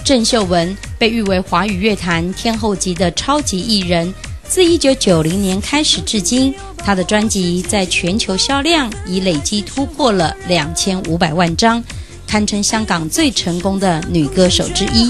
郑秀文被誉为华语乐坛天后级的超级艺人，自1990年开始至今，她的专辑在全球销量已累计突破了2500万张，堪称香港最成功的女歌手之一。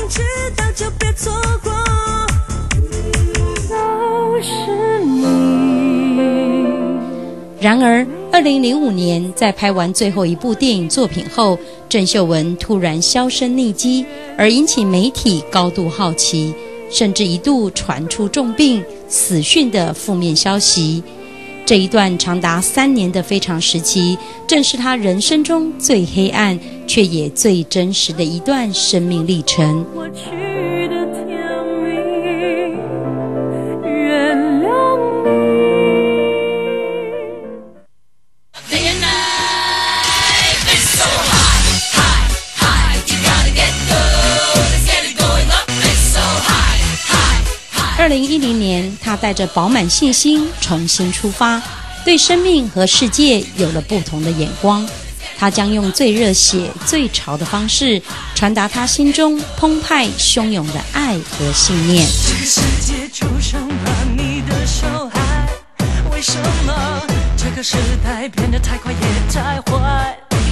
然而2005年在拍完最后一部电影作品后，郑秀文突然销声匿迹，而引起媒体高度好奇，甚至一度传出重病死讯的负面消息。这一段长达3年的非常时期，正是她人生中最黑暗却也最真实的一段生命历程。2010年，他带着饱满信心重新出发，对生命和世界有了不同的眼光。他将用最热血、最潮的方式，传达他心中澎湃汹涌的爱和信念。这个世界就像把你的小孩，为什么这个时代变得太快也太坏？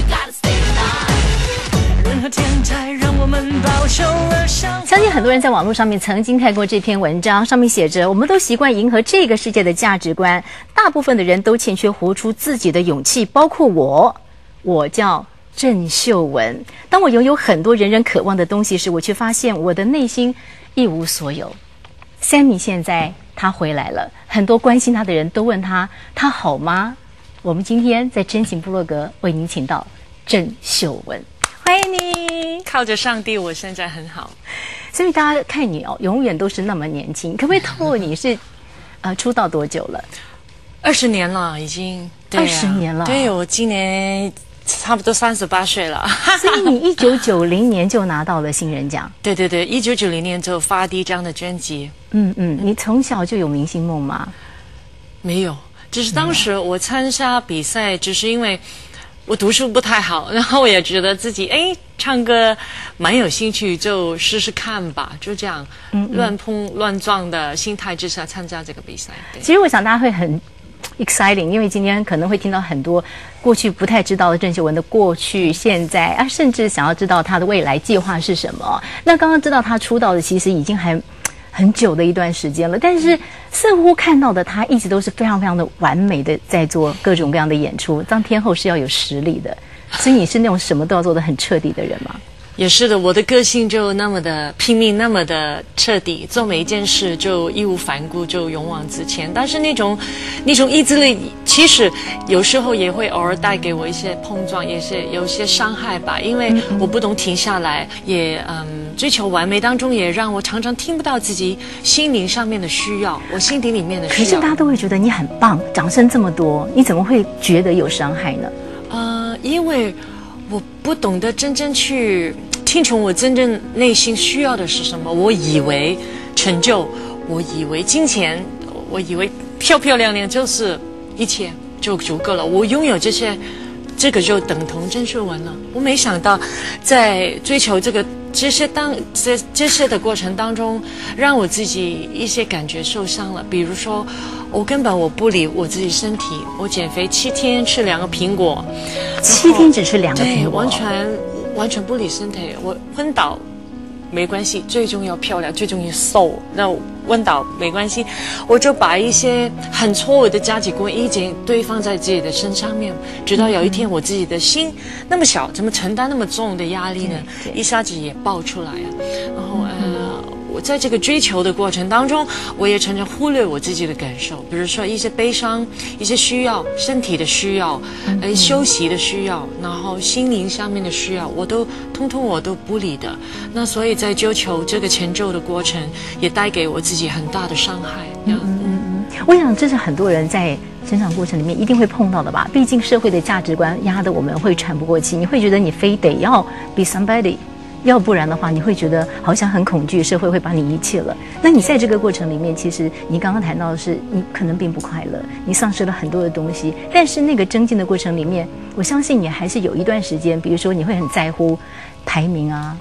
相信很多人在网络上面曾经看过这篇文章，上面写着：我们都习惯迎合这个世界的价值观，大部分的人都欠缺活出自己的勇气，包括我叫郑秀文。当我拥有很多人人渴望的东西时，我却发现我的内心一无所有。Sammy 现在他回来了，很多关心他的人都问他好吗？我们今天在真情部落格为您请到郑秀文，欢迎你。 靠着上帝，我现在很好。 所以大家看你永远都是那么年轻，可不可以透露你是出道多久了 ？20年了，已经。对 20年了。 对，我今年差不多38岁了。 所以你1990年就拿到了新人奖。 对对对，1990年就发第一张的专辑。 你从小就有明星梦吗？ 没有，只是当时我参加比赛，只是因为我读书不太好，然后我也觉得自己唱歌蛮有兴趣，就试试看吧，就这样乱碰乱撞的心态之下参加这个比赛。 其实我想大家会很 exciting， 因为今天可能会听到很多过去不太知道的郑秀文的过去、现在甚至想要知道她的未来计划是什么。那刚刚知道她出道的其实已经还很久的一段时间了，但是似乎看到的她一直都是非常非常的完美的在做各种各样的演出。当天后是要有实力的，所以你是那种什么都要做得很彻底的人吗？ 也是的，我的个性就那么的拼命，那么的彻底，做每一件事就义无反顾，就勇往直前。但是那种意志力，其实有时候也会偶尔带给我一些碰撞，也是有些伤害吧。因为我不懂停下来，也追求完美当中，也让我常常听不到自己心灵上面的需要，我心底里面的需要。 可是大家都会觉得你很棒，掌声这么多，你怎么会觉得有伤害呢？ 因为我不懂得真正去听从我真正内心需要的是什么。我以为成就，我以为金钱，我以为漂漂亮亮就是一切就足够了。我拥有这些，这个就等同郑秀文了。我没想到，在追求这些的过程当中，让我自己一些感觉受伤了。比如说，我根本不理我自己身体，我减肥7天吃2个苹果 ，7天只吃2个苹果， 完全不理身体。我昏倒没关系，最重要漂亮，最重要瘦。那昏倒没关系，我就把一些很错误的价值观一直堆放在自己的身上面，直到有一天我自己的心那么小，怎么承担那么重的压力呢？一下子也爆出来了。然后我在这个追求的过程当中，我也常常忽略我自己的感受，比如说一些悲伤、一些需要、身体的需要、休息的需要，然后心灵上面的需要，我都不理的。那所以在追求这个成就的过程，也带给我自己很大的伤害。 我想这是很多人在成长过程里面一定会碰到的吧。毕竟社会的价值观压得我们会喘不过气，你会觉得你非得要 be somebody。要不然的话，你会觉得好像很恐惧，社会会把你遗弃了。那你在这个过程里面，其实你刚刚谈到的是，你可能并不快乐，你丧失了很多的东西。但是那个增进的过程里面，我相信你还是有一段时间，比如说你会很在乎排名啊，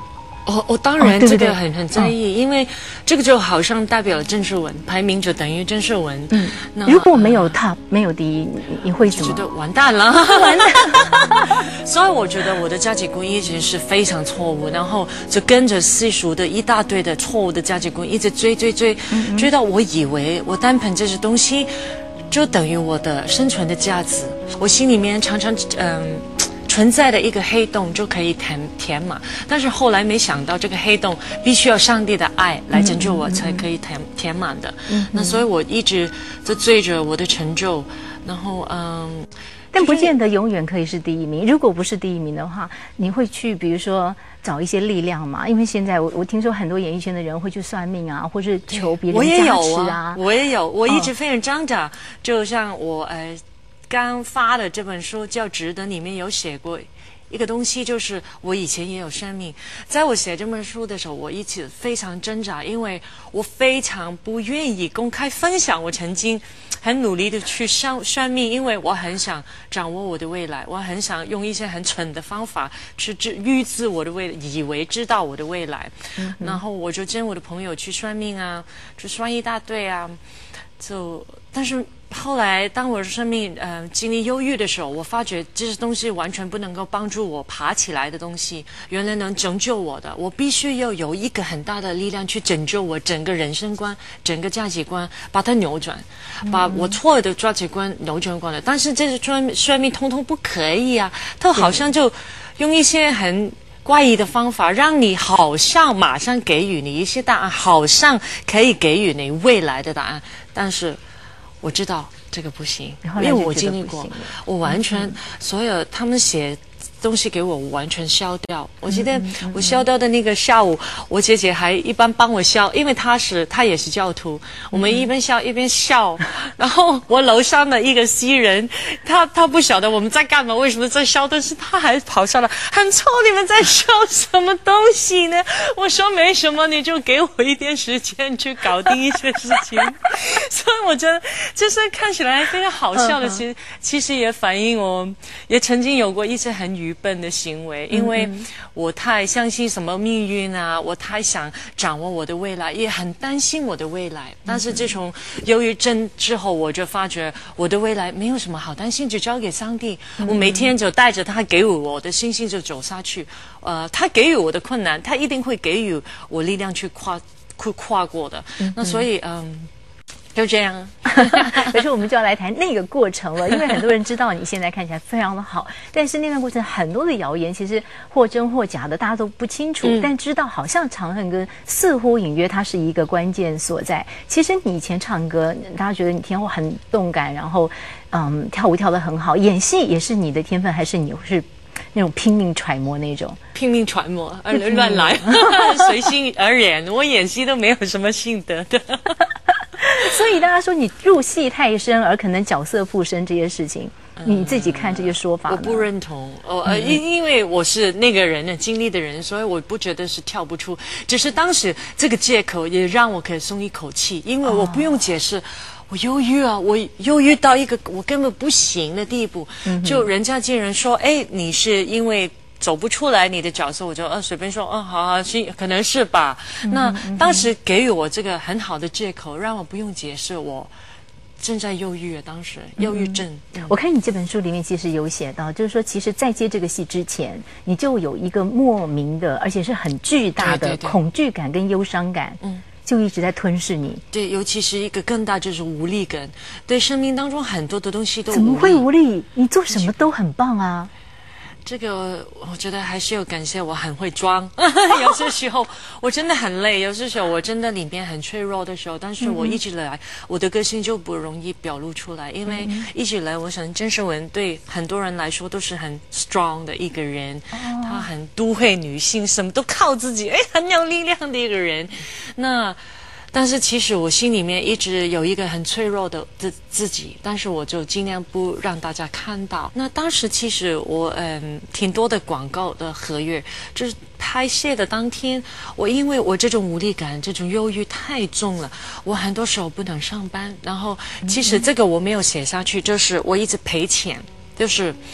当然对不对这个很在意，因为这个就好像代表了郑秀文，排名就等于郑秀文。那如果没有他，没有第一，你会怎么？ 觉得完蛋了，完蛋。所以我觉得我的价值观一直是非常错误，然后就跟着世俗的一大堆的错误的价值观一直追到我以为我单凭这些东西就等于我的生存的价值，我心里面常常存在的一个黑洞就可以填满，但是后来没想到这个黑洞必须要上帝的爱来拯救我才可以填满的。那所以我一直在追着我的成就，然后但不见得永远可以是第一名。如果不是第一名的话，你会去比如说找一些力量嘛？因为现在我听说很多演艺圈的人会去算命啊，或是求别人加持啊。 我也有，我一直非常挣扎。就像我刚发的这本书叫《值得》，里面有写过一个东西，就是我以前也有生命。在我写这本书的时候，我一直非常挣扎，因为我非常不愿意公开分享我曾经很努力的去算命，因为我很想掌握我的未来，我很想用一些很蠢的方法去预知我的未来，以为知道我的未来。然后我就跟我的朋友去算命啊，去算一大堆啊，但是后来当我的生命经历忧郁的时候，我发觉这些东西完全不能够帮助我爬起来的东西，原来能拯救我的，我必须要有一个很大的力量去拯救我整个人生观、整个价值观，把它扭转，把我错的价值观扭转过来。但是这些算命通通不可以啊，它好像就用一些很怪异的方法，让你好像马上给予你一些答案，好像可以给予你未来的答案，但是我知道这个不行，因为我经历过，我完全所有他们写东西给我，我完全消掉。我记得我消掉的那个下午，我姐姐还一般帮我消，因为她也是教徒，我们一边消一边笑。然后我楼上的一个西人，他不晓得我们在干嘛，为什么在笑，但是他还跑上来，很臭，你们在笑什么东西呢？我说没什么，你就给我一点时间去搞定一些事情。所以我觉得就是看起来非常好笑的，其实也反映我也曾经有过一些很愚笨的行为，因为我太相信什么命运啊，我太想掌握我的未来，也很担心我的未来。但是自从忧郁症之后，我就发觉我的未来没有什么好担心，就交给上帝。我每天就带着他给我的信心就走下去。他给予我的困难，他一定会给予我力量去跨过的。那所以就这样。 可是我们就要来谈那个过程了，因为很多人知道你现在看起来非常的好，但是那段过程很多的谣言，其实或真或假的，大家都不清楚。但知道好像长恨歌似乎隐约它是一个关键所在。其实你以前唱歌，大家觉得你天赋很动感，然后跳舞跳得很好，演戏也是你的天分，还是你是那种拼命揣摩那种？ 拼命揣摩，乱来，随心而演。我演戏都没有什么心得的。 所以大家说你入戏太深，而可能角色附身这些事情，你自己看这些说法呢？ 我不认同。因为我是那个人的经历的人，所以我不觉得是跳不出。只是当时这个借口也让我可以松一口气，因为我不用解释。我忧郁啊，我忧郁到一个我根本不行的地步。就人家竟然说，你是因为走不出来你的角色，我就随便说，好，可能是吧。那当时给予我这个很好的借口，让我不用解释我正在忧郁，当时忧郁症。 我看你这本书里面其实有写到，就是说其实在接这个戏之前，你就有一个莫名的，而且是很巨大的恐惧感跟忧伤感。就一直在吞噬你。 对，尤其是一个更大就是无力感，对生命当中很多的东西都怎么会无力？你做什么都很棒啊。 这个我觉得还是要感谢我很会装。有些时候我真的很累，有些时候我真的里面很脆弱的时候，但是我一直以来我的个性就不容易表露出来，因为一直以来我想郑秀文对很多人来说都是很 strong 的一个人，她很都会女性，什么都靠自己，很有力量的一个人。但是其实我心里面一直有一个很脆弱的自己，但是我就尽量不让大家看到。那当时其实我挺多的广告的合约，就是拍摄的当天，因为我这种无力感、这种忧郁太重了，我很多时候不能上班。然后其实这个我没有写下去，就是我一直赔钱，就是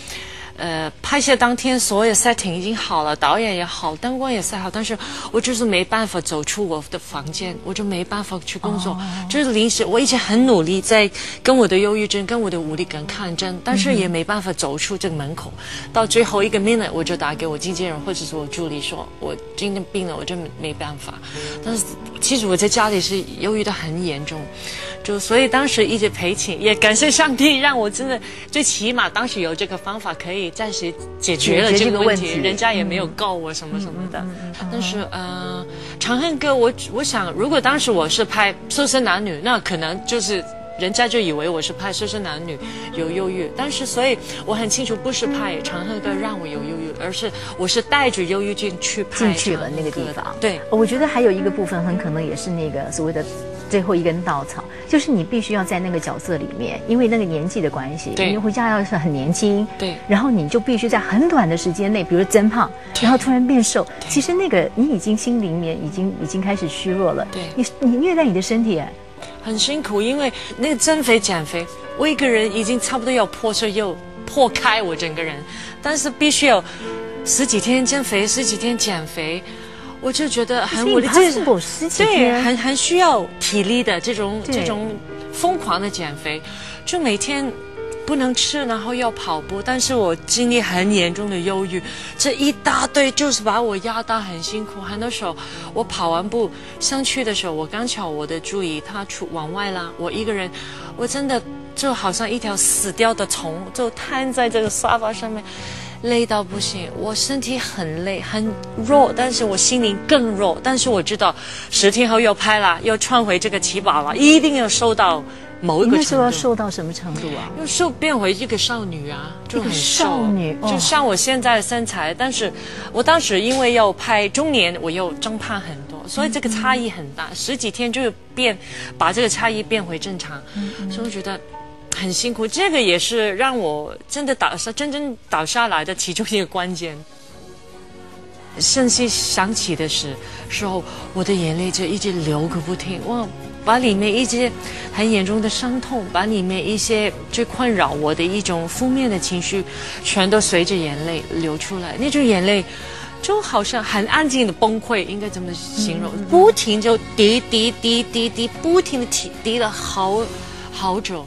拍摄当天所有 setting 已经好了，导演也好，灯光也塞好，但是我就是没办法走出我的房间，我就没办法去工作，就是临时。我以前很努力在跟我的忧郁症、跟我的无力感抗争，但是也没办法走出这个门口。到最后一个 minute， 我就打给我经纪人或者是我助理说，我今天病了，我真没办法。但是其实我在家里是忧郁的很严重，所以当时一直陪寝，也感谢上帝让我真的最起码当时有这个方法可以暂时解决了这个问题，人家也没有告我什么什么的。但是长恨歌我想如果当时我是拍瘦身男女，那可能就是人家就以为我是拍瘦身男女有忧郁，但是所以我很清楚不是拍长恨歌让我有忧郁，而是我是带着忧郁症去拍进去了那个地方。 对， 我觉得还有一个部分很可能也是那个所谓的最后一根稻草，就是你必须要在那个角色里面，因为那个年纪的关系， 对， 因为回家要是很年轻， 对， 然后你就必须在很短的时间内，比如增胖，然后突然变瘦，其实那个你已经心里面已经开始虚弱了， 对， 你虐待你的身体， 很辛苦，因为那个增肥减肥，我一个人已经差不多要破碎又破开我整个人，但是必须有十几天增肥，10几天减肥。我就觉得很，我的这是10几天， 对，很需要体力的这种疯狂的减肥，就每天不能吃，然后要跑步，但是我经历很严重的忧郁，这一大堆就是把我压到很辛苦。很多时候我跑完步上去的时候，我刚巧我的助理他往外拉，我一个人，我真的就好像一条死掉的虫，就瘫在这个沙发上面。累到不行，我身体很累很弱，但是我心灵更弱。但是我知道10天后又拍了，又穿回这个旗袍了，一定要瘦到某一个程度。 你那时候要瘦到什么程度啊？ 要变回一个少女啊，就很瘦， 少女， 就像我现在的身材。但是我当时因为要拍中年，我又增胖很多，所以这个差异很大。10几天就把这个差异变回正常，所以我觉得很辛苦，这个也是让我真正倒下来的其中一个关键。瞬息想起的时候，我的眼泪就一直流个不停，我把里面一些很严重的伤痛，把里面一些最困扰我的一种负面的情绪，全都随着眼泪流出来。那种眼泪就好像很安静的崩溃，应该怎么形容？不停就滴，不停的滴了好久。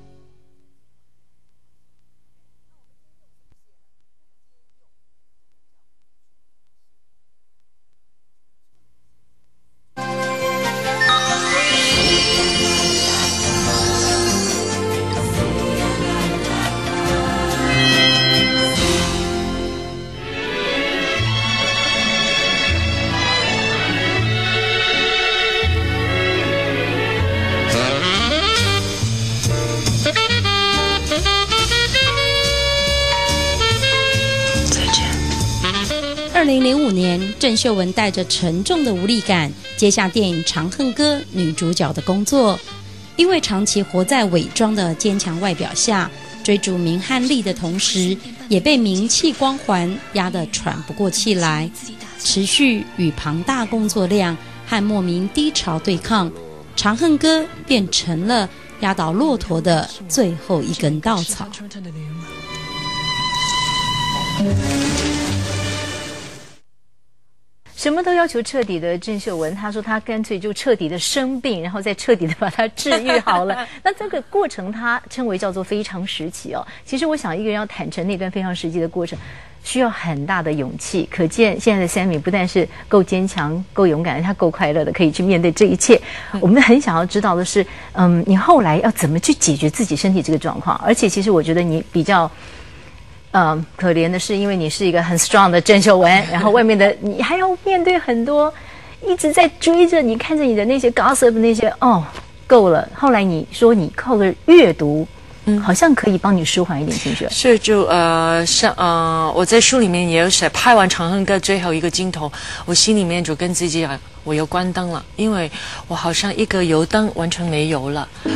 2005年，郑秀文带着沉重的无力感接下电影《长恨歌》女主角的工作，因为长期活在伪装的坚强外表下，追逐名和利的同时，也被名气光环压得喘不过气来，持续与庞大工作量和莫名低潮对抗，《长恨歌》变成了压倒骆驼的最后一根稻草。 什么都要求彻底的郑秀文，她说她干脆就彻底的生病，然后再彻底的把它治愈好了。那这个过程她称为叫做非常时期哦。其实我想一个人要坦诚那段非常时期的过程，需要很大的勇气。可见现在的Sammy不但是够坚强、够勇敢，她够快乐的，可以去面对这一切。我们很想要知道的是，你后来要怎么去解决自己身体这个状况？而且其实我觉得你比较。可怜的是，因为你是一个很 strong 的郑秀文，然后外面的你还要面对很多一直在追着你、看着你的那些 gossip 那些够了。后来你说你靠着阅读，好像可以帮你舒缓一点情绪。 是就我在书里面也有写，拍完《长恨歌》最后一个镜头，我心里面就跟自己讲，我又关灯了，因为我好像一个油灯完全没油了。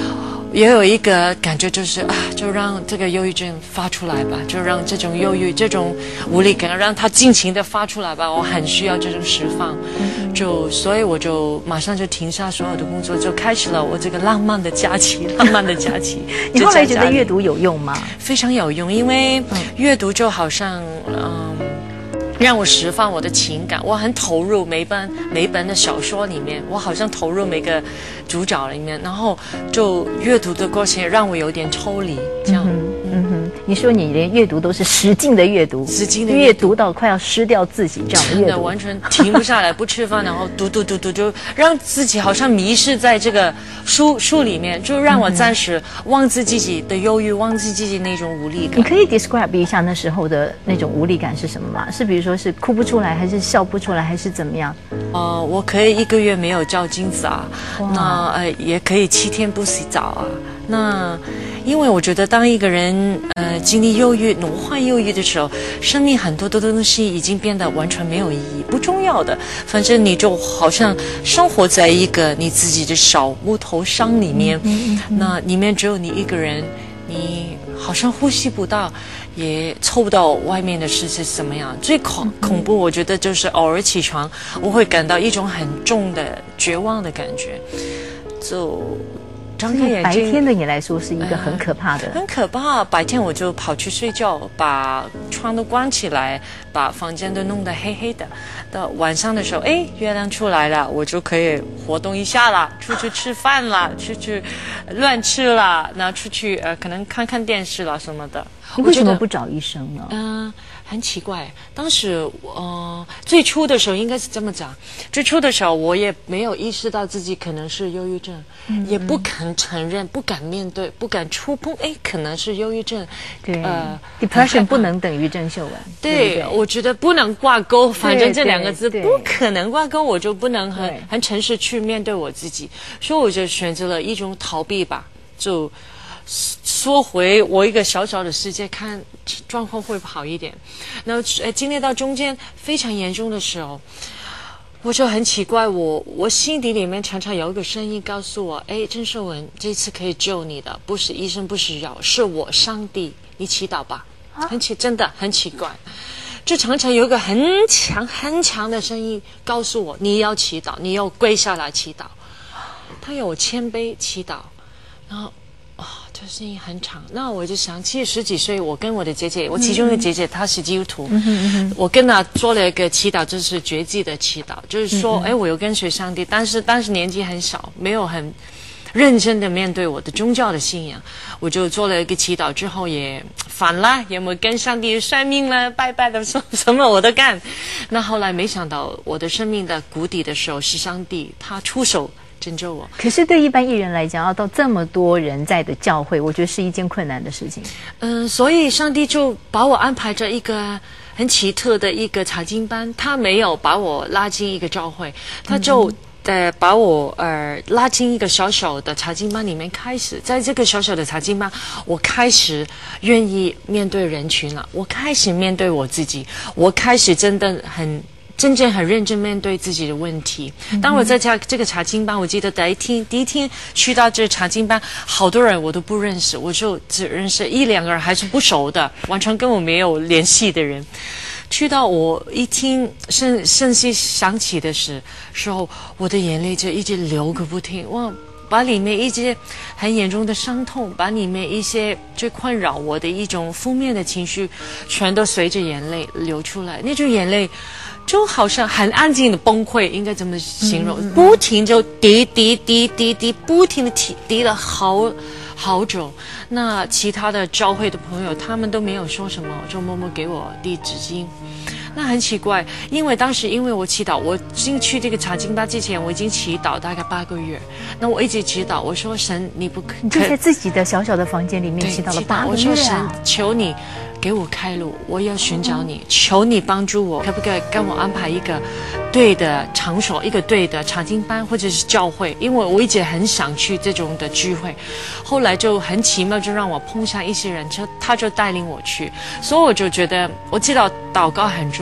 也有一个感觉就是就让这个忧郁症发出来吧，就让这种忧郁、这种无力感，让它尽情的发出来吧。我很需要这种释放，所以我就马上就停下所有的工作，就开始了我这个浪漫的假期。 你后来觉得阅读有用吗？ 非常有用，因为阅读就好像让我释放我的情感，我很投入每一本的小说里面，我好像投入每个主角里面，然后就阅读的过程让我有点抽离，这样。 你说你连阅读都是实境的阅读，阅读到快要失掉自己这样的阅读， 真的完全停不下来，不吃饭，然后读，就让自己好像迷失在这个书里面，就让我暂时忘记自己的忧郁，忘记自己那种无力感。 你可以 describe 一下那时候的那种无力感是什么吗？是比如说是哭不出来，还是笑不出来，还是怎么样？ 我可以1个月没有照镜子啊，那也可以7天不洗澡啊。那因为我觉得当一个人经历忧郁、罹患忧郁的时候，生命很多的东西已经变得完全没有意义，不重要的。反正你就好像生活在一个你自己的小木头箱里面，那里面只有你一个人，你好像呼吸不到，也凑不到外面的世界是怎么样。最恐怖，我觉得就是偶尔起床，我会感到一种很重的绝望的感觉，就张开眼睛。 白天的你来说是一个很可怕的， 很可怕。白天我就跑去睡觉，把窗都关起来，把房间都弄得黑黑的。到晚上的时候，月亮出来了，我就可以活动一下了，出去吃饭了，出去乱吃了，然后出去可能看看电视了什么的。 你为什么不找医生呢？ 很奇怪，当时最初的时候应该是这么讲，最初的时候我也没有意识到自己可能是忧郁症，也不敢承认，不敢面对，不敢触碰，可能是忧郁症。 对，depression 不能等于郑秀文。 对，我觉得不能挂钩，反正这2个字不可能挂钩，我就不能很诚实去面对我自己，所以我就选择了一种逃避吧，就缩回我一个小小的世界，看状况会好一点。然后经历到中间非常严重的时候，我就很奇怪，我心底里面常常有一个声音告诉我，郑秀文，这次可以救你的不是医生，不是药，是我上帝，你祈祷吧。真的很奇怪，就常常有一个很强的声音告诉我，你要祈祷，你要跪下来祈祷。他要我谦卑祈祷，然后这声音很长。那我就想起10几岁，我跟我的姐姐，我其中一个姐姐她是基督徒，我跟她做了一个祈祷，就是绝迹的祈祷，就是说我有跟随上帝，但是当时年纪很小，没有很认真的面对我的宗教的信仰，我就做了一个祈祷，之后也反了，也没跟上帝算命了，拜拜的什么我都干。那后来没想到我的生命的谷底的时候，是上帝他出手拯救我。 可是对一般艺人来讲，要到这么多人在的教会，我觉得是一件困难的事情。 所以上帝就把我安排着一个很奇特的一个查经班，他没有把我拉进一个教会，他就把我拉进一个小小的查经班里面，开始在这个小小的查经班，我开始愿意面对人群了，我开始面对我自己，我开始真正很认真面对自己的问题。当我在这个查经班，我记得第一天去到这查经班，好多人我都不认识，我就只认识1、2个人，还是不熟的，完全跟我没有联系的人。去到我一听圣息响起的时候，我的眼泪就一直流个不停，把里面一些很严重的伤痛，把里面一些最困扰我的一种负面的情绪，全都随着眼泪流出来。那种眼泪就好像很安静的崩溃，应该怎么形容？不停就滴，不停的滴了好久。那其他的教会的朋友他们都没有说什么，就默默给我递纸巾。那很奇怪，因为当时我祈祷，我进去这个查经班之前，我已经祈祷大概8个月。那我一直祈祷，我说神，你就在自己的小小的房间里面祈祷了8个月。 我说神，求你给我开路，我要寻找你，求你帮助我，可不可以跟我安排一个对的场所，一个对的查经班或者是教会？因为我一直很想去这种的聚会。后来就很奇妙，就让我碰上一些人，他就带领我去，所以我就觉得我知道祷告很重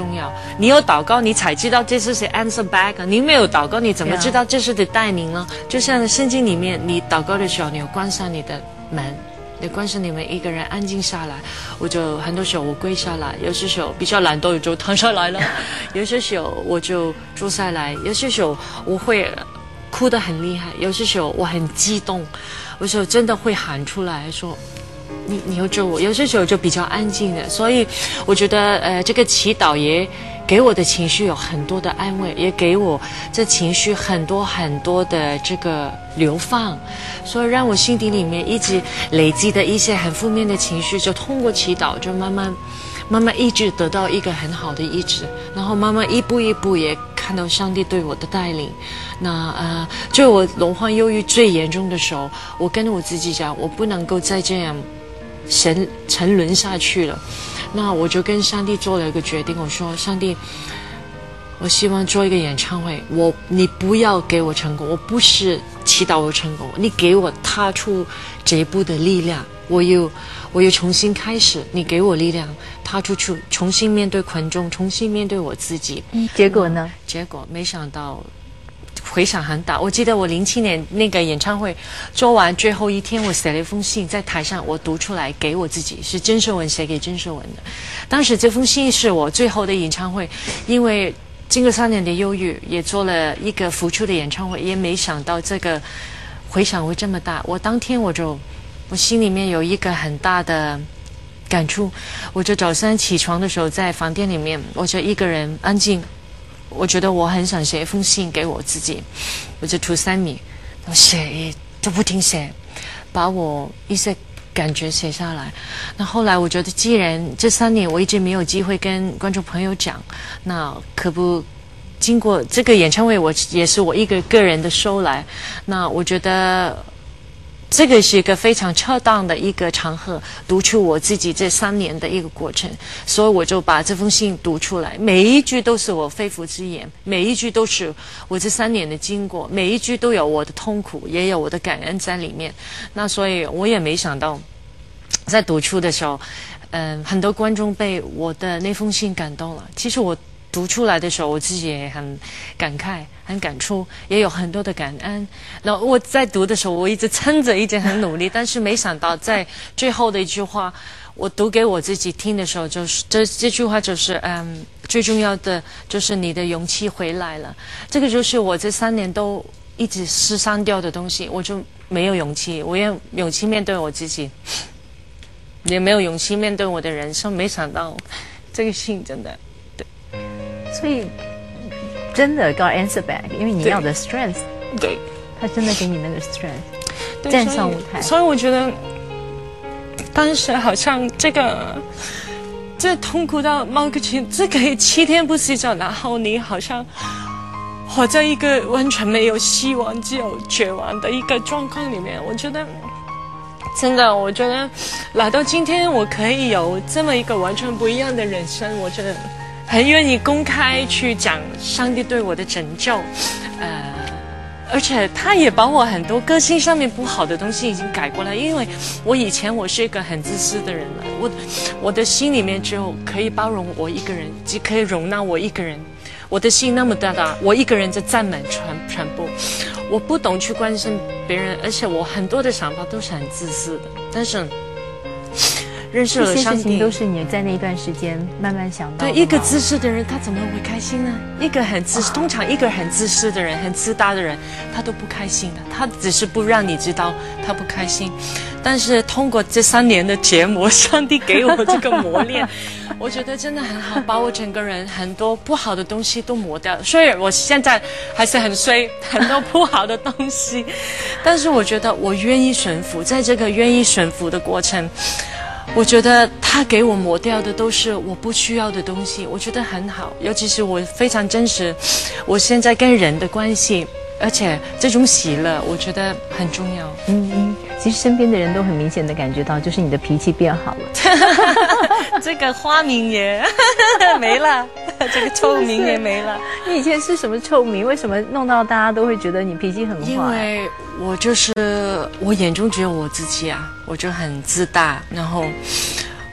重要。你有祷告，你才知道这是谁 answer back。你没有祷告，你怎么知道这是的带领呢？就像圣经里面，你祷告的时候，你有关上你的门。你关上你们一个人安静下来，我就很多时候我跪下来，有些时候比较懒惰，我就躺下来了；有些时候我就坐下来，有些时候我会哭得很厉害，有些时候我很激动，有时候真的会喊出来说你要救我。有些时候就比较安静的，所以我觉得这个祈祷也给我的情绪有很多的安慰，也给我这情绪很多很多的这个流放，所以让我心底里面一直累积的一些很负面的情绪，就通过祈祷就慢慢一直得到一个很好的医治，然后慢慢一步一步也看到上帝对我的带领。那就我容患忧郁最严重的时候，我跟我自己讲，我不能够再这样沉沦下去了。那我就跟上帝做了一个决定，我说上帝，我希望做一个演唱会，你不要给我成功，我不是祈祷我成功，你给我踏出这一步的力量，我又重新开始，你给我力量踏出去，重新面对群众，重新面对我自己。 结果呢？ 结果没想到回响很大。我记得我07年那个演唱会做完最后一天，我写了一封信在台上，我读出来给我自己，是郑秀文写给郑秀文的。当时这封信是我最后的演唱会，因为经过3年的忧郁，也做了一个付出的演唱会，也没想到这个回响会这么大。我当天我心里面有一个很大的感触，我就早上起床的时候在房间里面，我就一个人安静，我觉得我很想写一封信给我自己，我就涂3米，我写就不停写，把我一些感觉写下来。那后来我觉得，既然这3年我一直没有机会跟观众朋友讲，那可不经过这个演唱会，也是我一个个人的收来，那我觉得这个是一个非常恰当的一个场合，读出我自己这3年的一个过程，所以我就把这封信读出来，每一句都是我肺腑之言，每一句都是我这3年的经过，每一句都有我的痛苦，也有我的感恩在里面。那所以我也没想到，在读出的时候，很多观众被我的那封信感动了。其实我读出来的时候，我自己也很感慨、很感触，也有很多的感恩。然后我在读的时候，我一直撑着，一直很努力，但是没想到在最后的一句话，我读给我自己听的时候，就是这句话就是最重要的就是你的勇气回来了。这个就是我这3年都一直失散掉的东西，我就没有勇气，我也勇气面对我自己，也没有勇气面对我的人生。没想到这个信真的。 所以真的 God answer back， 因为你要的 strength， 对， 他真的给你那个 strength， 站上舞台。 所以我觉得当时好像这痛苦到某个程度，这个7天不睡觉，然后你好像活在一个完全没有希望、只有绝望的一个状况里面。我觉得真的，我觉得来到今天，我可以有这么一个完全不一样的人生，我觉得很愿意公开去讲上帝对我的拯救，而且他也把我很多个性上面不好的东西已经改过来。因为我以前我是一个很自私的人了，我的心里面只有可以包容我一个人，只可以容纳我一个人。我的心那么大，我一个人在占满全部，我不懂去关心别人，而且我很多的想法都是很自私的。但是认识了上帝，这些事情都是你在那一段时间慢慢想到的。 对，一个自私的人他怎么会开心呢？通常一个很自私的人、很自大的人，他都不开心的，他只是不让你知道他不开心。但是通过这3年的折磨，上帝给我这个磨练，我觉得真的很好，把我整个人很多不好的东西都磨掉。虽然我现在还是很衰，很多不好的东西，但是我觉得我愿意顺服，在这个愿意顺服的过程，我觉得他给我磨掉的都是我不需要的东西，我觉得很好。尤其是我非常真实，我现在跟人的关系，而且这种喜乐，我觉得很重要。 其实身边的人都很明显的感觉到，就是你的脾气变好了。 这个花名也没了，这个臭名也没了。 你以前是什么臭名？为什么弄到大家都会觉得你脾气很坏？ 因为我眼中只有我自己啊，我就很自大，然后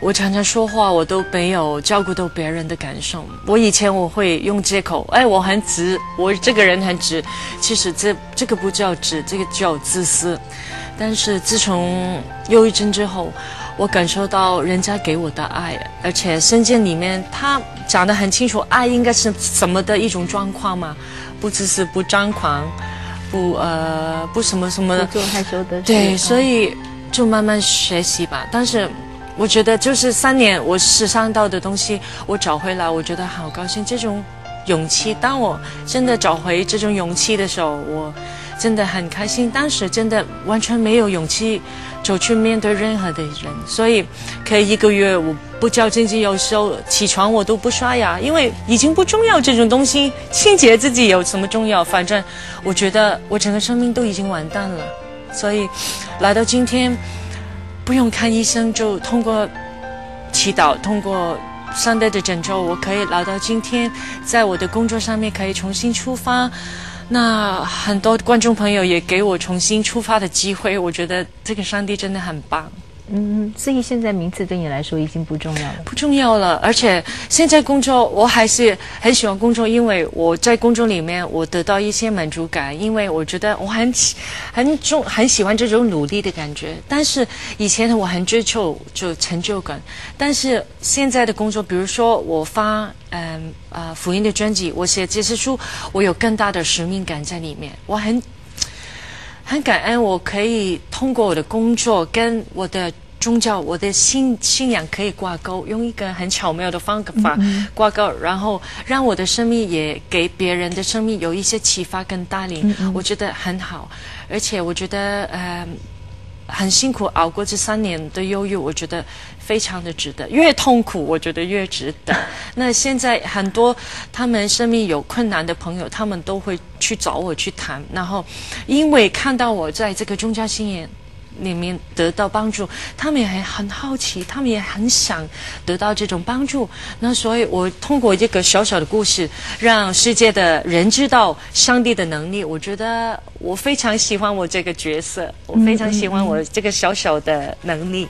我常常说话，我都没有照顾到别人的感受。我以前我会用借口，哎，我很直，我这个人很直。其实这个不叫直，这个叫自私。但是自从忧郁症之后，我感受到人家给我的爱，而且圣经里面他讲得很清楚，爱应该是什么的一种状况嘛，不自私，不张狂，不什么什么的， 不做害羞的事。 对，所以就慢慢学习吧。但是我觉得就是3年我失伤到的东西，我找回来，我觉得好高兴。这种勇气，当我真的找回这种勇气的时候，我真的很开心。当时真的完全没有勇气走去面对任何的人，所以可以1个月我不照镜子，有时候起床我都不刷牙，因为已经不重要这种东西，清洁自己有什么重要？反正我觉得我整个生命都已经完蛋了，所以来到今天。不用看医生，就通过祈祷，通过上帝的拯救，我可以来到今天，在我的工作上面可以重新出发。那很多观众朋友也给我重新出发的机会，我觉得这个上帝真的很棒。 所以现在名次对你来说已经不重要了， 不重要了。而且现在工作，我还是很喜欢工作，因为我在工作里面我得到一些满足感，因为我觉得我很喜欢这种努力的感觉。但是以前我很追求就成就感，但是现在的工作，比如说我发福音的专辑，我写解释书，我有更大的使命感在里面，我很感恩，我可以通过我的工作跟我的宗教、我的信仰可以挂钩，用一个很巧妙的方法挂钩，然后让我的生命也给别人的生命有一些启发跟带领，我觉得很好。而且我觉得很辛苦熬过这3年的忧郁，我觉得非常的值得。越痛苦，我觉得越值得。那现在很多他们生命有困难的朋友，他们都会去找我去谈，然后因为看到我在这个宗教信仰里面得到帮助，他们也很好奇，他们也很想得到这种帮助。那所以我通过这个小小的故事，让世界的人知道上帝的能力。我觉得我非常喜欢我这个角色，我非常喜欢我这个小小的能力。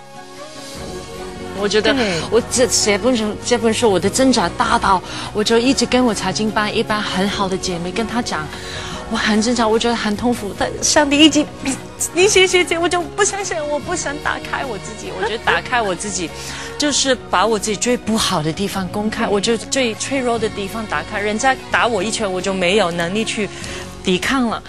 我觉得我这本书我的挣扎大到，我就一直跟我财经班一般很好的姐妹跟她讲，我很挣扎，我觉得很痛苦，但上帝一直你谢谢姐，我就不相信，我不想打开我自己。我觉得打开我自己，就是把我自己最不好的地方公开，我就最脆弱的地方打开。人家打我一拳，我就没有能力去抵抗了。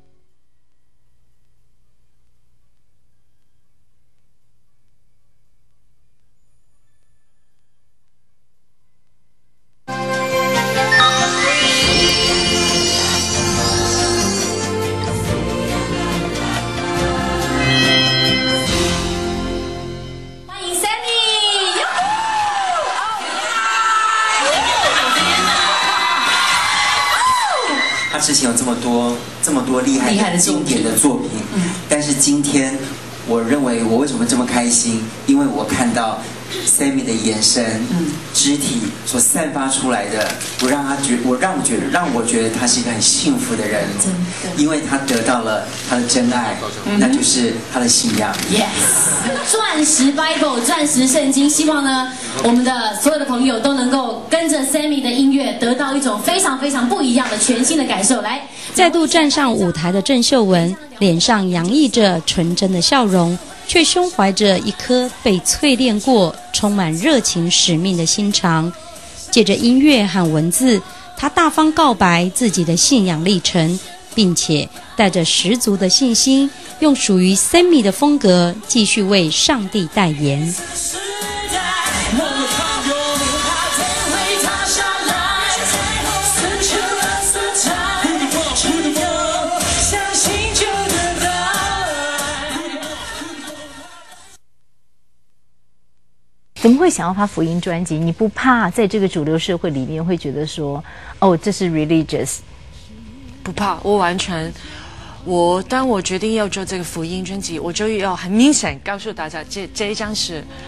他之前有这么多厉害的经典的作品，但是今天我认为我为什么这么开心？因为我看到 Sammy 的眼神、肢体所散发出来的，让我觉得他是一个很幸福的人，因为他得到了他的真爱，那就是他的信仰。 Yes， 钻石 Bible， 钻石圣经，希望呢我们的所有的朋友都能够跟着 Sammy 的音乐，得到一种非常非常不一样的全新的感受。来， 再度站上舞台的郑秀文，脸上洋溢着纯真的笑容，却胸怀着一颗被淬炼过、充满热情使命的心肠。借着音乐和文字，他大方告白自己的信仰历程，并且带着十足的信心，用属于 Sammy 的风格，继续为上帝代言。 怎么会想要发福音专辑？你不怕在这个主流社会里面会觉得说，哦，这是 religious？ 不怕，我完全，当我决定要做这个福音专辑，我就要很明显告诉大家，这一张是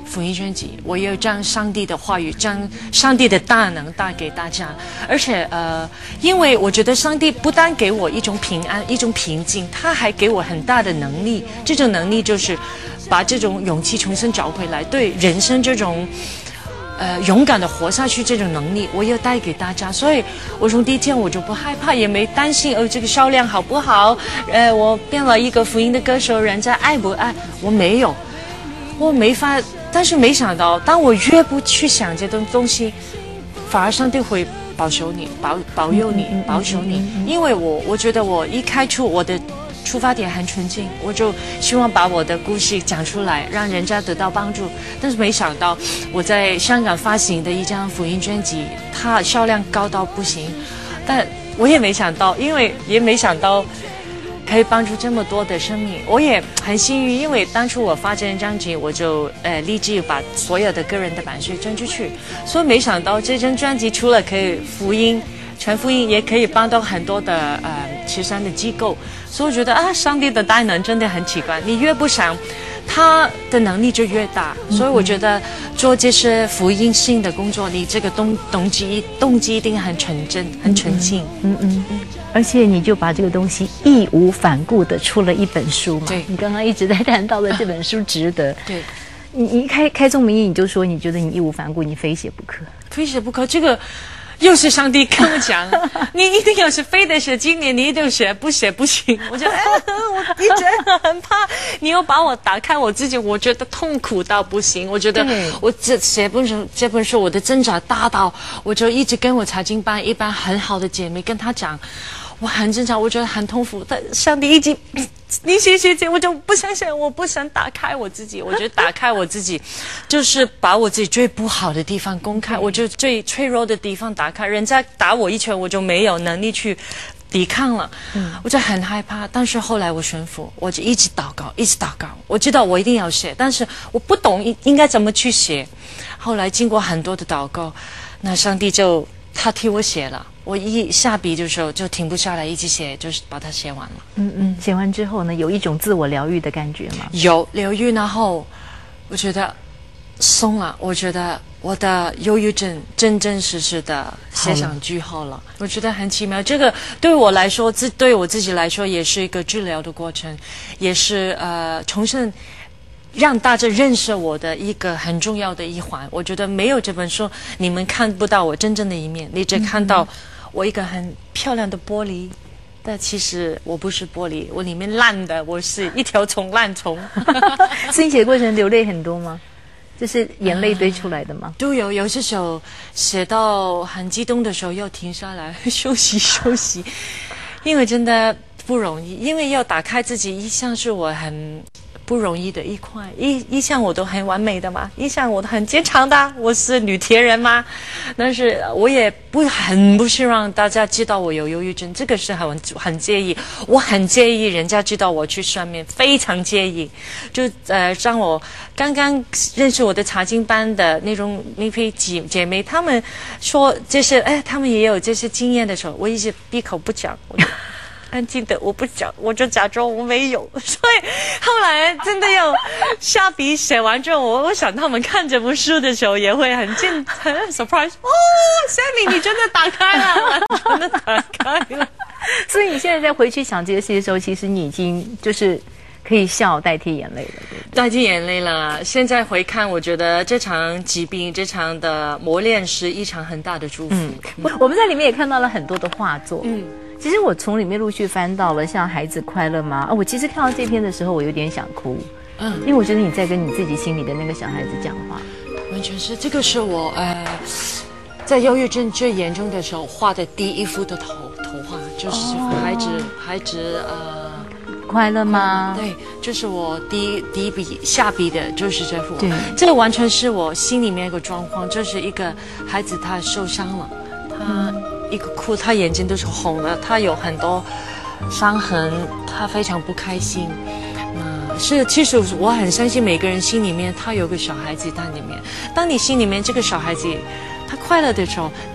福音专辑，我要将上帝的话语、将上帝的大能带给大家。而且因为我觉得上帝不但给我一种平安、一种平静，他还给我很大的能力。这种能力就是把这种勇气重新找回来，对人生这种勇敢的活下去这种能力，我要带给大家。所以我从第一天我就不害怕，也没担心这个销量好不好，我变了一个福音的歌手，人家爱不爱，我没有，我没法。但是没想到，当我越不去想这种东西，反而上帝会保守你、保佑你、保守你。因为我觉得我一开出我的出发点很纯净，我就希望把我的故事讲出来，让人家得到帮助。但是没想到，我在香港发行的一张福音专辑，它销量高到不行。但我也没想到，因为也没想到可以帮助这么多的生命。我也很幸运，因为当初我发这张专辑，我就立志把所有的个人的版税捐出去，所以没想到这张专辑除了可以传福音，也可以帮到很多的慈善的机构。所以我觉得上帝的大能真的很奇怪，你越不想，他的能力就越大。所以我觉得做这些福音性的工作，你这个动机一定很纯真、很纯净。 而且你就把这个东西义无反顾的出了一本书嘛。 对， 你刚刚一直在谈到的这本书值得。 对， 你开宗明义你就说你觉得你义无反顾，你非写不可。 非写不可，这个又是上帝跟我讲，你一定要是非得写，今年你一定要写，不写不行。我觉得我一直很怕，你又把我打开我自己，我觉得痛苦到不行。我觉得我写这本书，我的挣扎大到，我就一直跟我财经班一般很好的姐妹跟她讲，我很挣扎，我觉得很痛苦。但上帝已经你写，我就不想写，我不想打开我自己。我觉得打开我自己，就是把我自己最不好的地方公开，我就最脆弱的地方打开。人家打我一拳，我就没有能力去抵抗了。我就很害怕。但是后来我顺服，我就一直祷告，一直祷告。我知道我一定要写，但是我不懂应该怎么去写。后来经过很多的祷告，那上帝就他替我写了。我一下笔的时候就停不下来，一直写，就是把它写完了。 写完之后呢，有一种自我疗愈的感觉吗？ 有疗愈，然后我觉得松了，我觉得我的忧郁症真真实实的写上句号了。我觉得很奇妙，这个对我来说，对我自己来说也是一个治疗的过程，也是重新让大家认识我的一个很重要的一环。我觉得没有这本书，你们看不到我真正的一面，你只看到我一个很漂亮的玻璃，但其实我不是玻璃，我里面烂的，我是一条烂虫。 所以写的过程流泪很多吗？就是眼泪堆出来的吗？ 都有些时候写到很激动的时候要停下来休息，因为真的不容易，因为要打开自己一向是我很不容易的一块，一向我都很完美的嘛，一向我都很坚强的，我是女铁人嘛。但是我也不希望大家知道我有忧郁症，这个是很介意，我很介意人家知道我去上面，非常介意。就让我刚刚认识我的查经班的那批姐妹，她们说这些，她们也有这些经验的时候，我一直闭口不讲。安静的，我不讲，我就假装我没有。所以后来真的要下笔写完之后，我想他们看这本书的时候也会很 surprise。哦 ，Sammy， 你真的打开了，真的打开了。 所以你现在再回去想这些事的时候，其实你已经就是可以笑代替眼泪了，对不对？ 代替眼泪了。现在回看，我觉得这场疾病、这场的磨练是一场很大的祝福。 我们在里面也看到了很多的画作。其实我从里面陆续翻到了像《孩子快乐吗》我其实看到这篇的时候，我有点想哭。因为我觉得你在跟你自己心里的那个小孩子讲话。 完全是，这个是我在忧郁症最严重的时候画的第一幅的头画，就是孩子快乐吗？ 对，就是我第一笔下笔的就是这幅。 对， 这个完全是我心里面一个状况，就是一个孩子他受伤了，他一个哭，他眼睛都是红的，他有很多伤痕，他非常不开心。其实我很相信每个人心里面他有个小孩子在里面。当你心里面这个小孩子他快乐的时候，你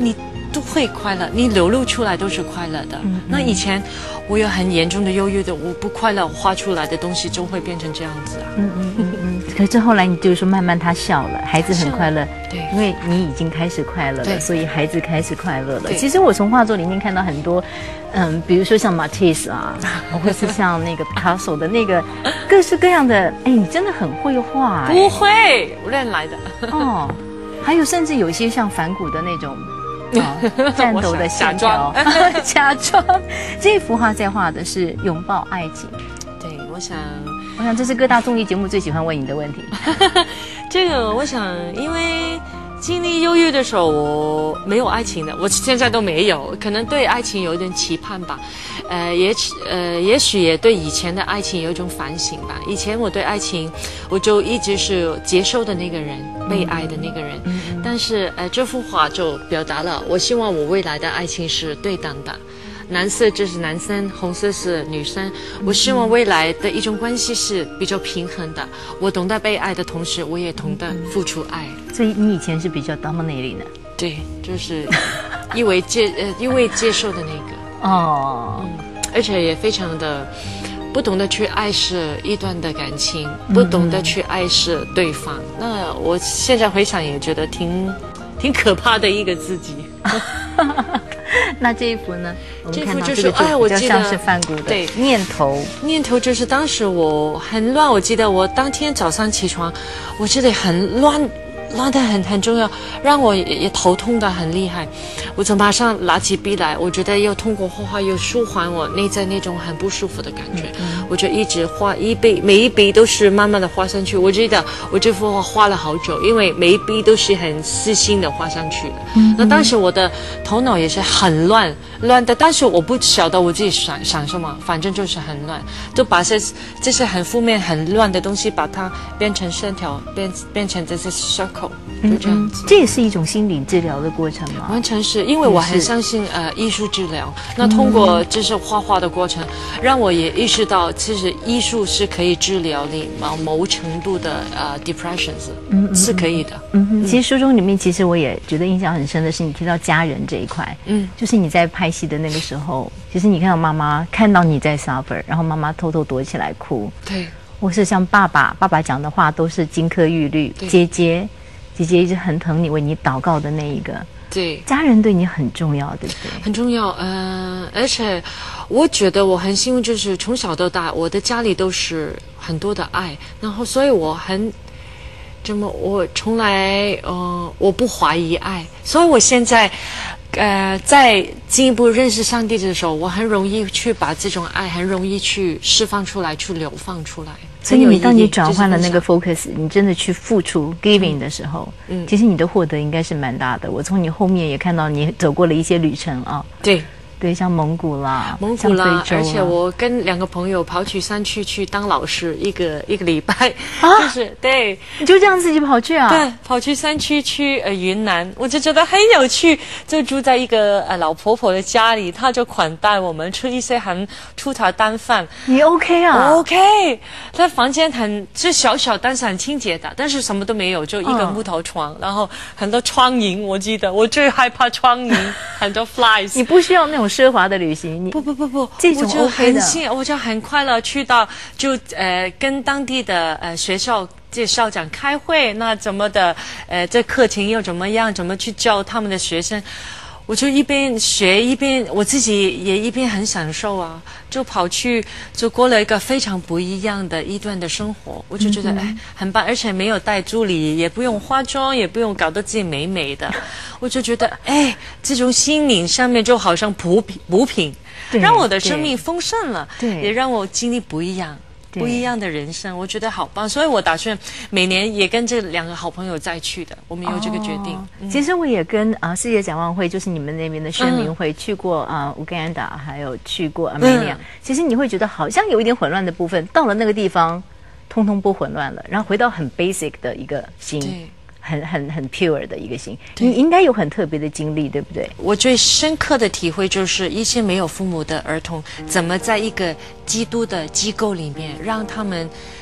都会快乐，你流露出来都是快乐的。那以前我有很严重的忧郁的，我不快乐，画出来的东西就会变成这样子啊。 可是后来你就是说，慢慢他笑了，孩子很快乐， 对， 因为你已经开始快乐了， 对所以孩子开始快乐了。 对其实我从画作里面看到很多，比如说像马蒂斯啊，或是像那个皮卡索的那个各式各样的，哎，你真的很会画，哎不会，我练来的。 哦，还有甚至有一些像反骨的那种。战斗的线条，假装这幅画在画的是拥抱爱情。 对，我想这是各大综艺节目最喜欢问你的问题。 这个我想，因为经历忧郁的时候，我没有爱情的，我现在都没有，可能对爱情有一点期盼吧，也许也对以前的爱情有一种反省吧。以前我对爱情，我就一直是接受的那个人，被爱的那个人，但是这幅画就表达了，我希望我未来的爱情是对等的。蓝色就是男生，红色是女生。我希望未来的一种关系是比较平衡的。我懂得被爱的同时，我也懂得付出爱。 所以你以前是比较 dominating 的。 对，就是因为接受的那个哦， 而且也非常的不懂得去爱是一段的感情，不懂得去爱是对方。那我现在回想也觉得挺可怕的一个自己。 那这一幅呢？ 这幅就是我记得像是梵谷的对念头就是当时我很乱，我记得我当天早上起床，我这里很乱的很重要，让我也头痛的很厉害。我就马上拿起笔来，我觉得要通过画画又舒缓我内在那种很不舒服的感觉。我就一直画每一笔都是慢慢的画上去。我记得我这幅画画了好久，因为每一笔都是很细心的画上去的。那当时我的头脑也是很乱的，但是我不晓得我自己想什么，反正就是很乱，就把这些很负面很乱的东西，把它变成线条，变成这些 circle， 就这样子。 这也是一种心理治疗的过程吗？ 完全是因为我很相信艺术治疗。那通过就是画画的过程，让我也意识到，其实艺术是可以治疗你某程度的depressions，是可以的。 其实书中里面，其实我也觉得印象很深的是，你提到家人这一块，就是你在拍戏的那个时候，其实你看到妈妈看到你在 suffer， 然后妈妈偷偷躲起来哭， 对， 或是像爸爸讲的话都是金科玉律，姐姐一直很疼你，为你祷告的那一个。 对， 家人对你很重要，对不对？ 很重要，而且我觉得我很幸运，就是从小到大，我的家里都是很多的爱，然后所以我从来我不怀疑爱，所以我现在在进一步认识上帝的时候，我很容易去把这种爱很容易去释放出来，去流放出来。 所以当你转换了那个 focus， 你真的去付出 giving 的时候，其实你的获得应该是蛮大的。我从你后面也看到你走过了一些旅程啊。对，像蒙古啦， 而且我跟2个朋友跑去山区去当老师一个礼拜，就是对， 你就这样自己跑去啊？ 对，跑去山区去云南，我就觉得很有趣，就住在一个老婆婆的家里，她就款待我们吃一些很粗茶淡饭。 你 OK 啊 ？OK， 她房间就小小，但是很清洁的，但是什么都没有，就一个木头床，然后很多苍蝇，我记得我最害怕苍蝇，很多 flies。 你不需要那种奢华的旅行， 不， 这种 OK 的， 我就很快乐去到跟当地的学校校长开会，那怎么的这课程又怎么样，怎么去教他们的学生。我就一边学一边，我自己也一边很享受啊，就跑去就过了一个非常不一样的一段的生活，我就觉得很棒，而且没有带助理，也不用化妆，也不用搞得自己美美的，我就觉得这种心灵上面就好像补品，让我的生命丰盛了，也让我经历不一样的人生，我觉得好棒，所以我打算每年也跟这2个好朋友再去的，我们有这个决定。 其实我也跟世界展望会，就是你们那边的宣明会，去过乌干达，还有去过阿美尼亚。其实你会觉得好像有一点混乱的部分，到了那个地方，通通不混乱了，然后回到很 basic 的一个心。很 pure 的一个心，你应该有很特别的经历，对不对？ 我最深刻的体会就是一些没有父母的儿童，怎么在一个基督的机构里面，让他们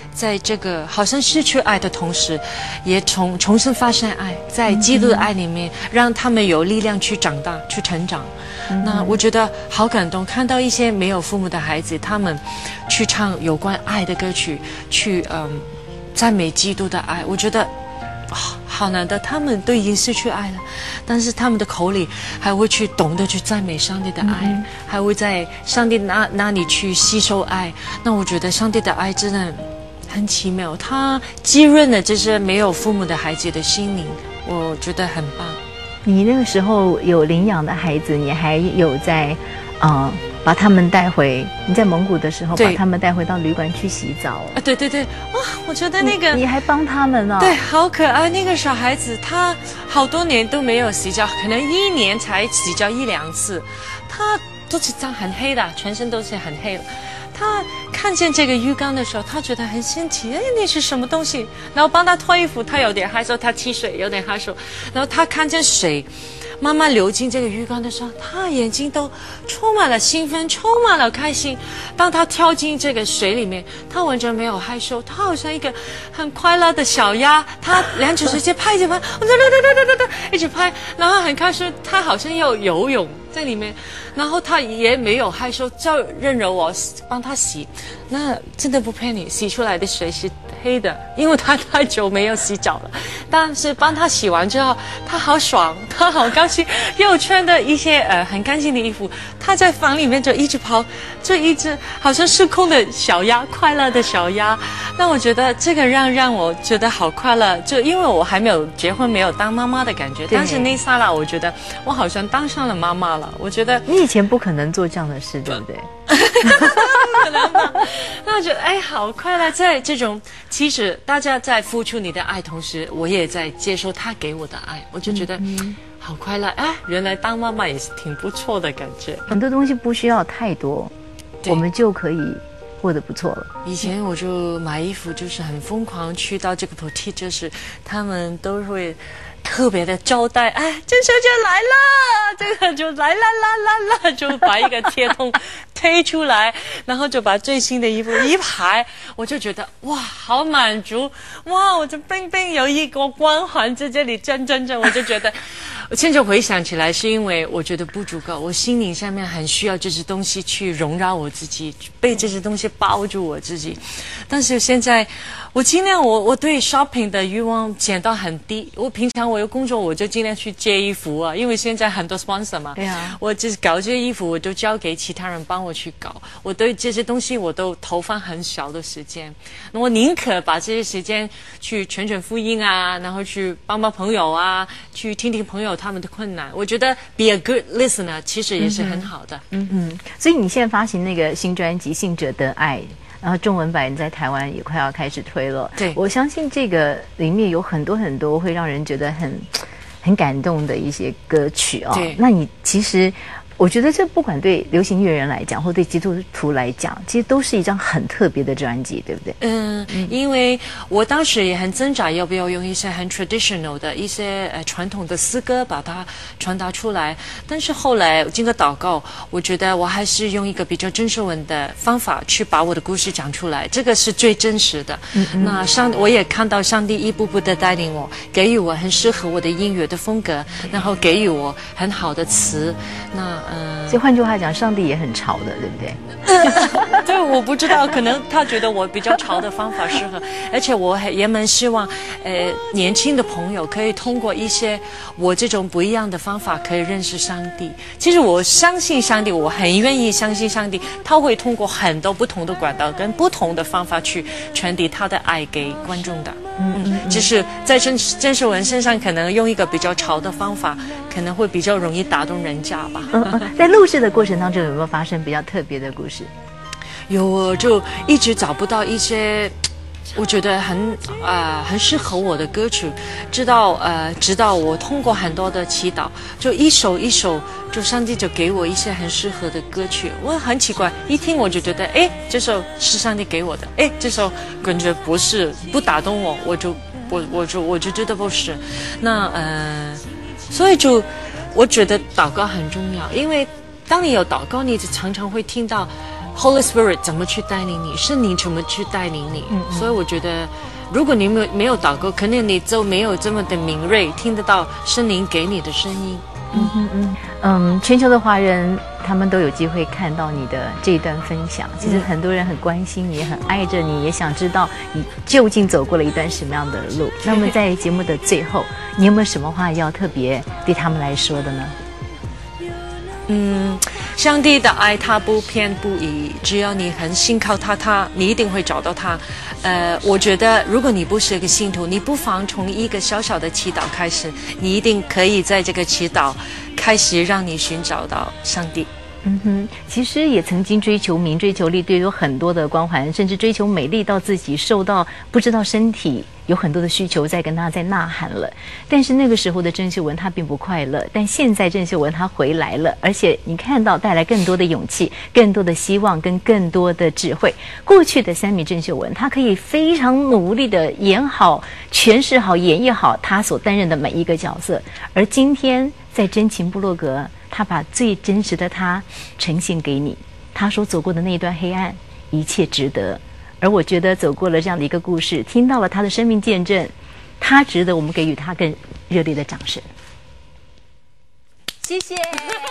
在这个好像失去爱的同时，也重新发现爱，在基督的爱里面，让他们有力量去长大、去成长。那我觉得好感动，看到一些没有父母的孩子，他们去唱有关爱的歌曲，去赞美基督的爱，我觉得好难得，他们都已经失去爱了，但是他们的口里还会去懂得去赞美上帝的爱，还会在上帝那里去吸收爱。那我觉得上帝的爱真的很奇妙，它滋润了这些没有父母的孩子的心灵，我觉得很棒。 你那个时候有领养的孩子，你还有在把他们带回，你在蒙古的时候把他们带回到旅馆去洗澡啊？对对对，哇，我觉得那个你还帮他们呢。 对，好可爱。那个小孩子他好多年都没有洗澡，可能1年才洗澡1、2次，他都是脏很黑的，全身都是很黑的。他看见这个浴缸的时候，他觉得很新奇，哎，那是什么东西？然后帮他脱衣服，他有点害羞，他踢水有点害羞。然后他看见水慢慢流进这个浴缸的时候，他眼睛都充满了兴奋，充满了开心。当他跳进这个水里面，他完全没有害羞，他好像一个很快乐的小鸭，他2只直接拍着拍，一直拍，然后很开心，他好像要游泳在里面，然后他也没有害羞，就任由我帮他洗。那真的不骗你，洗出来的水是黑的，因为他太久没有洗澡了。但是帮他洗完之后，他好爽，他好高兴，又穿的一些很干净的衣服，他在房里面就一直跑，就一只好像失控的小鸭，快乐的小鸭。那我觉得这个让我觉得好快乐，就因为我还没有结婚，没有当妈妈的感觉，但是那刹那我觉得我好像当上了妈妈了。我觉得你以前不可能做这样的事，对不对？ 可能吧。那我觉得哎，好快乐，在这种其实大家在付出你的爱同时，我也在接受他给我的爱，我就觉得好快乐。哎，原来当妈妈也是挺不错的感觉。 很多东西不需要太多，我们就可以过得不错了。 以前我就买衣服就是很疯狂，去到这个 boutique， 就是他们都会特别的招待，哎，郑小姐来了，这个就来啦，就把一个铁桶推出来，然后就把最新的衣服一排，我就觉得哇，好满足，哇，我这冰冰有一个光环在这里真，我就觉得，我现在回想起来，是因为我觉得不足够，我心灵上面很需要这些东西去笼绕我自己，被这些东西包住我自己，但是现在我尽量我对 shopping 的欲望减到很低，我平常我有工作我就尽量去接衣服啊，因为现在很多 sponsor 嘛， 对啊， 我就是搞这些衣服，我就交给其他人帮我去搞，我对这些东西我都投放很小的时间，那我宁可把这些时间去传福音啊，然后去帮朋友啊，去听朋友他们的困难，我觉得 be a good listener 其实也是很好的。 所以你现在发行那个新专辑《信者得爱》，然后中文版在台湾也快要开始推了。 对， 我相信这个里面有很多会让人觉得很感动的一些歌曲哦。 对， 那你其实我觉得这不管对流行乐人来讲，或对基督徒来讲，其实都是一张很特别的专辑，对不对？ 因为我当时也很挣扎，要不要用一些很 traditional 的一些传统的诗歌把它传达出来。但是后来经过祷告，我觉得我还是用一个比较真实文的方法去把我的故事讲出来，这个是最真实的。那我也看到上帝一步步的带领我，给予我很适合我的音乐的风格，然后给予我很好的词。 所以换句话讲，上帝也很潮的，对不对？ 对，我不知道，可能他觉得我比较潮的方法适合，而且我也蛮希望，年轻的朋友可以通过一些我这种不一样的方法，可以认识上帝。其实我相信上帝，我很愿意相信上帝，他会通过很多不同的管道跟不同的方法去传递他的爱给观众的。只是在郑世文身上，可能用一个比较潮的方法，可能会比较容易打动人家吧。 在录制的过程当中，有没有发生比较特别的故事？ 有，我就一直找不到一些我觉得很适合我的歌曲，直到我通过很多的祈祷，就一首一首，就上帝就给我一些很适合的歌曲。我很奇怪，一听我就觉得，哎，这首是上帝给我的，哎，这首感觉不打动我，我就觉得不是。那所以我觉得祷告很重要，因为当你有祷告，你常常会听到 Holy Spirit 怎么去带领你，圣灵怎么去带领你。所以我觉得，如果你没有祷告，可能你就没有这么的敏锐，听得到圣灵给你的声音。 全球的华人他们都有机会看到你的这一段分享。其实很多人很关心你，也很爱着你，也想知道你究竟走过了一段什么样的路。那么在节目的最后，你有没有什么话要特别对他们来说的呢？ 上帝的爱他不偏不倚，只要你很信靠他，你一定会找到他。我觉得如果你不是一个信徒，你不妨从一个小小的祈祷开始，你一定可以在这个祈祷开始让你寻找到上帝。 其实也曾经追求名、追求利，对有很多的光环，甚至追求美丽到自己瘦到不知道身体有很多的需求在跟他在呐喊了。但是那个时候的郑秀文她并不快乐，但现在郑秀文她回来了，而且你看到带来更多的勇气、更多的希望跟更多的智慧。过去的Sammy郑秀文，她可以非常努力的演好、诠释好、演绎好她所担任的每一个角色，而今天在真情部落格，他把最真实的他呈现给你，他所走过的那一段黑暗，一切值得。而我觉得走过了这样的一个故事，听到了他的生命见证，他值得我们给予他更热烈的掌声。谢谢。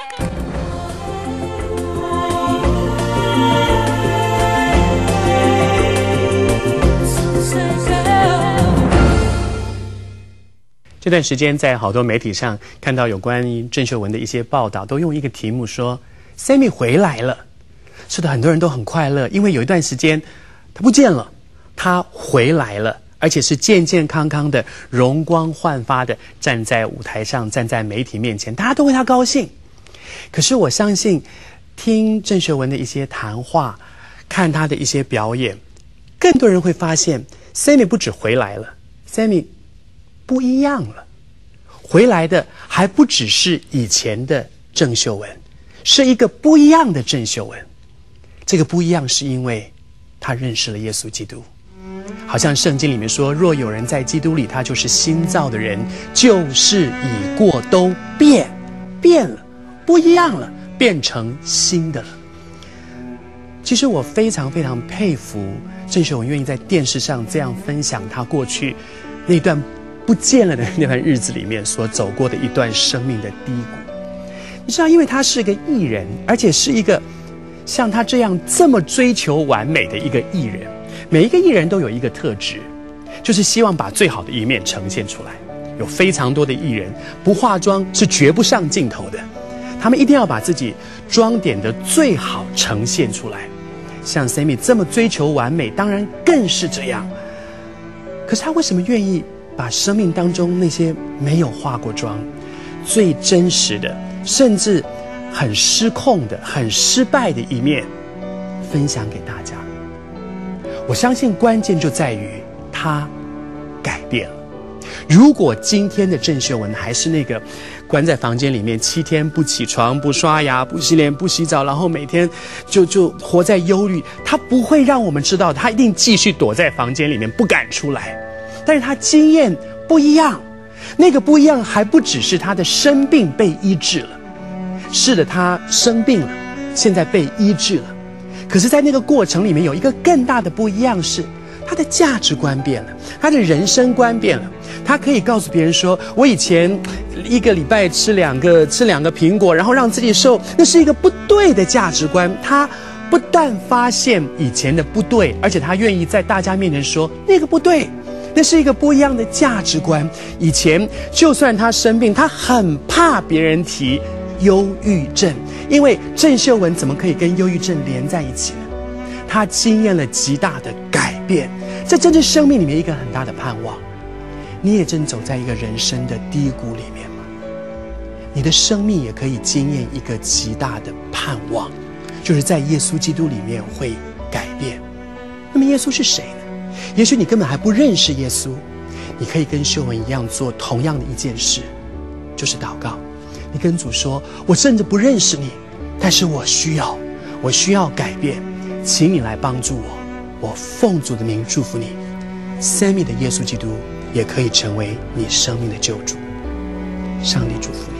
这段时间在好多媒体上看到有关于郑秀文的一些报道，都用一个题目说 Sammy 回来了。是的，很多人都很快乐，因为有一段时间他不见了，他回来了，而且是健健康康的、容光焕发的站在舞台上，站在媒体面前，大家都为他高兴。可是我相信听郑秀文的一些谈话，看他的一些表演，更多人会发现 Sammy 不止回来了， Sammy 不一样了。回来的还不只是以前的郑秀文，是一个不一样的郑秀文。这个不一样是因为他认识了耶稣基督。好像圣经里面说，若有人在基督里，他就是新造的人，旧事已过，都变了，不一样了，变成新的了。其实我非常非常佩服郑秀文愿意在电视上这样分享他过去那段不见了的那段日子里面所走过的一段生命的低谷。你知道，因为他是个艺人，而且是一个像他这样这么追求完美的一个艺人。每一个艺人都有一个特质，就是希望把最好的一面呈现出来。有非常多的艺人不化妆是绝不上镜头的，他们一定要把自己装点的最好呈现出来。像 Sammy 这么追求完美，当然更是这样。可是他为什么愿意把生命当中那些没有化过妆、最真实的，甚至很失控的、很失败的一面分享给大家？我相信关键就在于他改变了。如果今天的郑秀文还是那个关在房间里面7天不起床、不刷牙、不洗脸、不洗澡，然后每天就活在忧虑，他不会让我们知道，他一定继续躲在房间里面不敢出来。但是他经验不一样，那个不一样还不只是他的生病被医治了，是的，他生病了，现在被医治了。可是在那个过程里面有一个更大的不一样，是他的价值观变了，他的人生观变了。他可以告诉别人说，我以前一个礼拜吃两个苹果，然后让自己瘦，那是一个不对的价值观。他不但发现以前的不对，而且他愿意在大家面前说那个不对，那是一个不一样的价值观。以前就算他生病，他很怕别人提忧郁症，因为郑秀文怎么可以跟忧郁症连在一起呢？他经验了极大的改变，这真是生命里面一个很大的盼望。你也正走在一个人生的低谷里面吗？你的生命也可以经验一个极大的盼望，就是在耶稣基督里面会改变。那么耶稣是谁呢？也许你根本还不认识耶稣，你可以跟秀文一样做同样的一件事，就是祷告。你跟主说，我甚至不认识你，但是我需要改变，请你来帮助我，我奉主的名祝福你。Sammy 的耶稣基督也可以成为你生命的救主。上帝祝福你。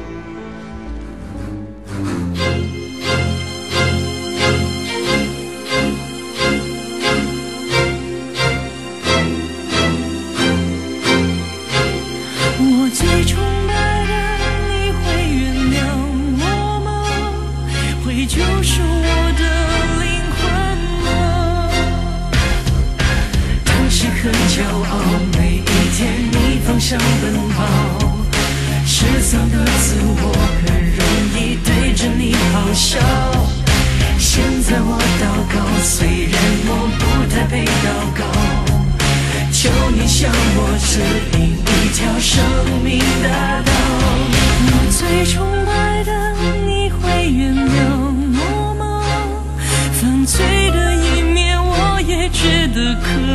很骄傲，每一天你方向奔跑，失丧的自我很容易对着你咆哮。现在我祷告，虽然我不太配祷告，求你向我指引一条生命大道。我最崇拜的你会原谅我吗？犯罪的一面我也觉得可